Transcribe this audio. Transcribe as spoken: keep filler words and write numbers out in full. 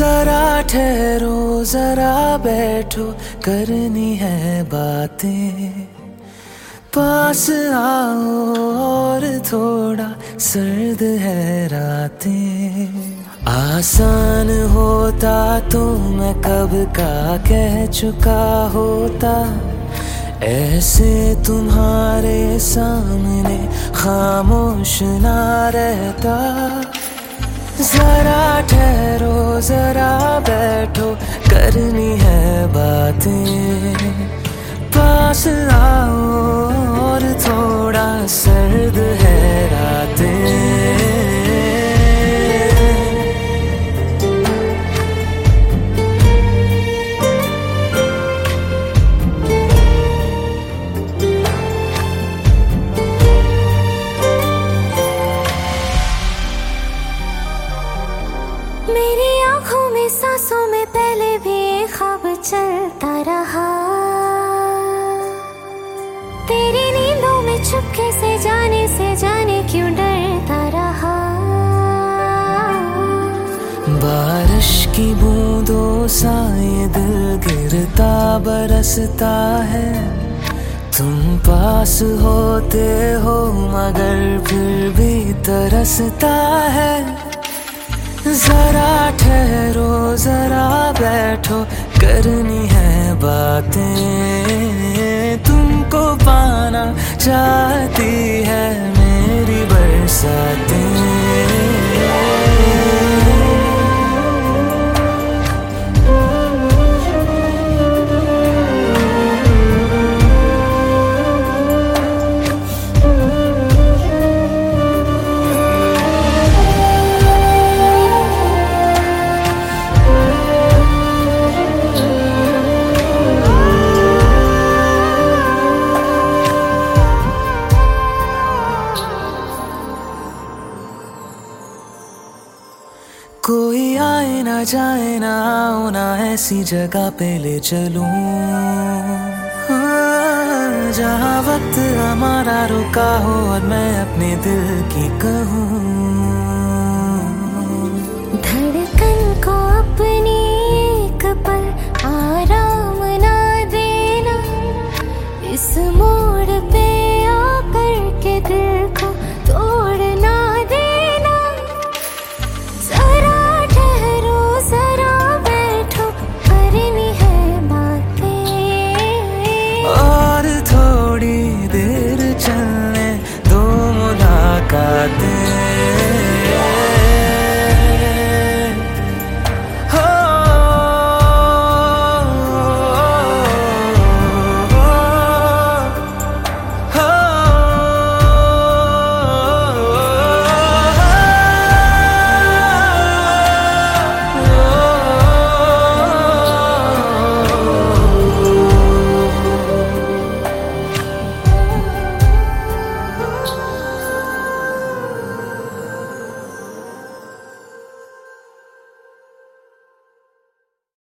जरा ठहरो जरा बैठो करनी है बातें, पास आओ और थोड़ा सर्द है रातें। आसान होता तो मैं कब का कह चुका होता, ऐसे तुम्हारे सामने खामोश ना रहता। जरा ठहरो जरा बैठो करनी है बातें, पास आओ और थोड़ा सर्द है रातें। मेरी आंखों में सांसों में पहले भी ये ख्वाब चलता रहा, तेरी नींदों में चुपके से जाने से जाने क्यों डरता रहा। बारिश की बूंदों सा ये दिल गिरता बरसता है, तुम पास होते हो मगर फिर भी तरसता है। जरा ठहरो जरा बैठो करनी है बातें, तुमको पाना चाहती है मेरी बरसातें। कोई आए ना जाए ना आओ ना ऐसी जगह पे ले चलूं, हाँ, जहाँ वक्त हमारा रुका हो और मैं अपने दिल की कहूँ।